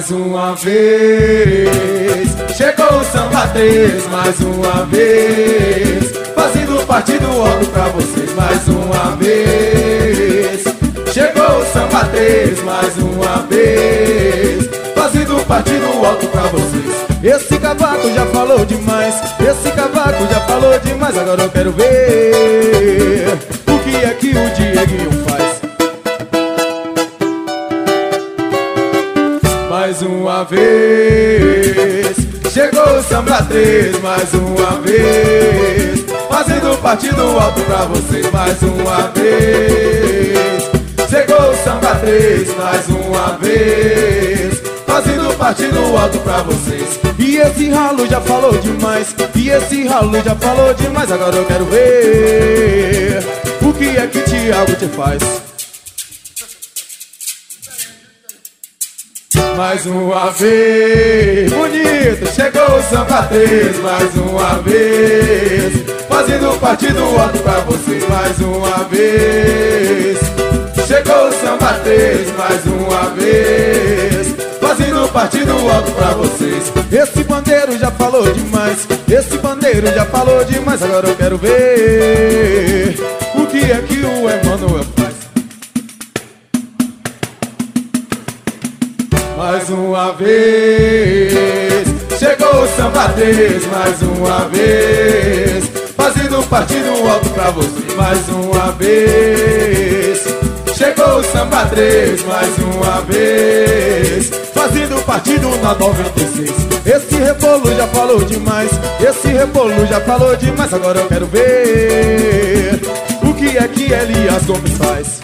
mais uma vez. Chegou o Samba 3 mais uma vez, fazendo parte do alto pra vocês mais uma vez. Chegou o Samba 3 mais uma vez, fazendo parte do alto pra vocês. Esse cavaco já falou demais, esse cavaco já falou demais. Agora eu quero ver o que é que o Dieguinho faz. Mais uma vez, chegou o Samba 3 mais uma vez, fazendo parte do alto pra vocês mais uma vez. Chegou o Samba 3 mais uma vez, fazendo parte do alto pra vocês. E esse ralo já falou demais, e esse ralo já falou demais. Agora eu quero ver o que é que Thiago te faz. Mais uma vez, bonito, chegou o Samba 3 mais uma vez, fazendo parte do alto pra vocês mais uma vez. Chegou o Samba 3 mais uma vez, fazendo parte do alto pra vocês. Esse bandeiro já falou demais, esse bandeiro já falou demais. Agora eu quero ver o que é que o Emanuel faz. Mais uma vez, chegou o Samba 3 mais uma vez, fazendo parte do alto pra vocês mais uma vez. Chegou o Samba 3 mais uma vez, fazendo parte do na 96. Esse rebolo já falou demais, esse rebolo já falou demais. Agora eu quero ver o que é que Elias Gomes faz.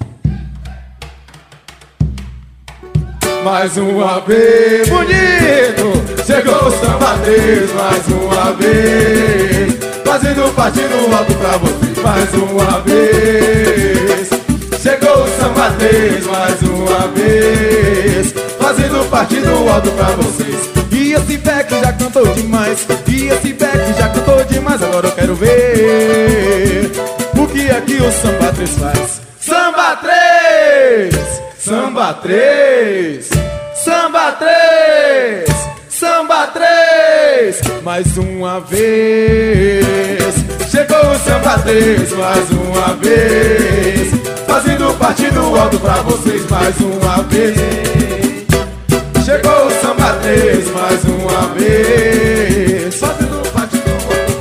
Mais uma vez, bonito, chegou o Samba 3 mais uma vez, fazendo parte do alto pra vocês mais uma vez. Chegou o Samba 3 mais uma vez, fazendo parte do alto pra vocês. E esse Beck já cantou demais, e esse Beck já cantou demais. Agora eu quero ver o que é que o Samba 3 faz. Samba 3! Samba 3! Samba 3! Samba 3! Mais uma vez, chegou o Samba 3 mais uma vez, fazendo parte do alto pra vocês mais uma vez. Chegou o Samba 3 mais uma vez, fazendo parte do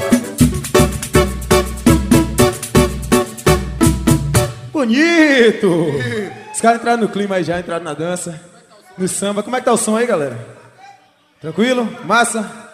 alto. Bonito! Os caras entraram no clima aí já, entraram na dança, no samba. Como é que tá o som aí, galera? Tranquilo? Massa?